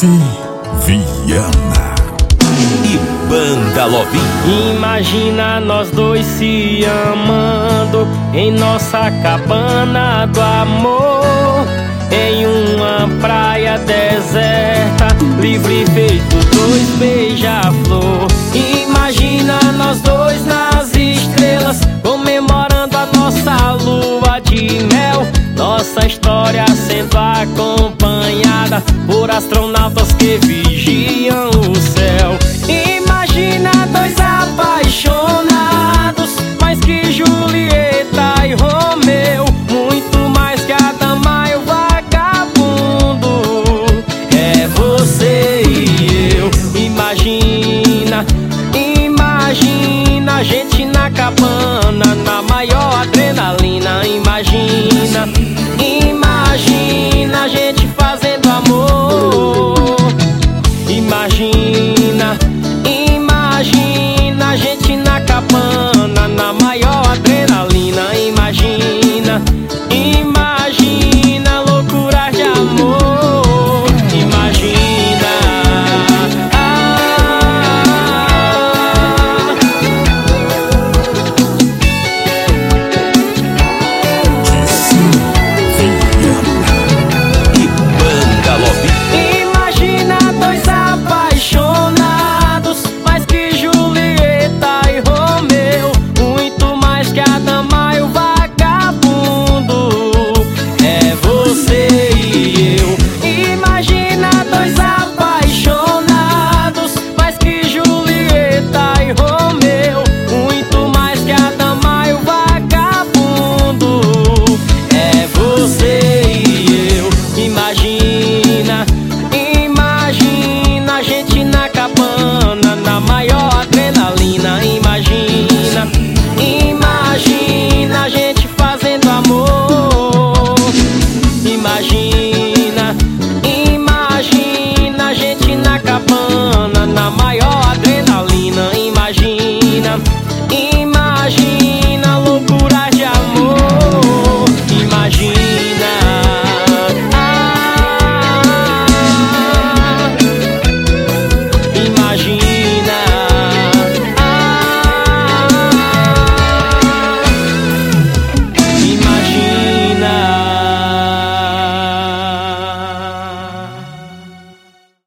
MC Viana e Banda Lobinho. Imagina nós dois se amando em nossa cabana do amor, em uma praia deserta, livre feito dois beija-flor. Imagina nós dois nas estrelas, comemorando a nossa lua de mel, nossa história